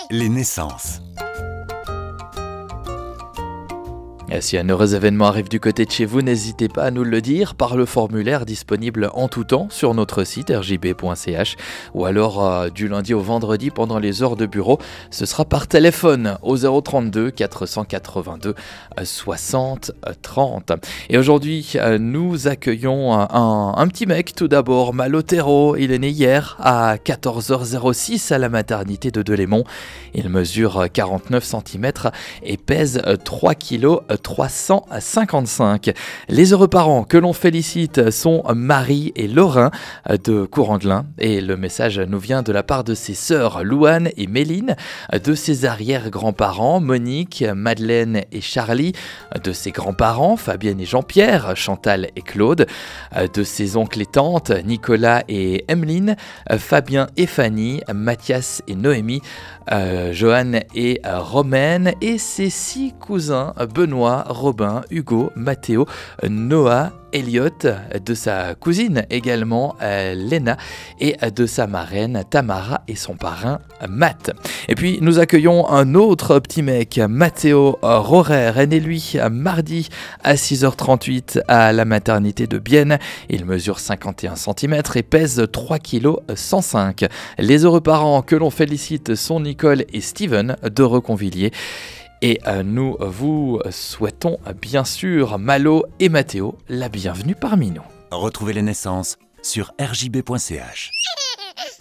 Les naissances. Et si un heureux événement arrive du côté de chez vous, n'hésitez pas à nous le dire par le formulaire disponible en tout temps sur notre site rjb.ch ou alors du lundi au vendredi pendant les heures de bureau. Ce sera par téléphone au 032 482 60 30. Et aujourd'hui, nous accueillons un petit mec tout d'abord, Malotero. Il est né hier à 14h06 à la maternité de Delémont. Il mesure 49 cm et pèse 3 kg 355. Les heureux parents que l'on félicite sont Marie et Laurin de Courandlin, et le message nous vient de la part de ses sœurs Louane et Méline, de ses arrière-grands-parents Monique, Madeleine et Charlie, de ses grands-parents Fabienne et Jean-Pierre, Chantal et Claude, de ses oncles et tantes Nicolas et Emeline, Fabien et Fanny, Mathias et Noémie, Johan et Romaine, et ses 6 cousins Benoît, Robin, Hugo, Mathéo, Noah, Elliot, de sa cousine également Léna, et de sa marraine Tamara et son parrain Matt. Et puis nous accueillons un autre petit mec, Mathéo Rorer, est né lui mardi à 6h38 à la maternité de Bienne. Il mesure 51 cm et pèse 3 kg 105. Les heureux parents que l'on félicite sont Nicole et Steven de Reconvilliers. Et nous vous souhaitons bien sûr, Malo et Mathéo, la bienvenue parmi nous. Retrouvez les naissances sur rjb.ch.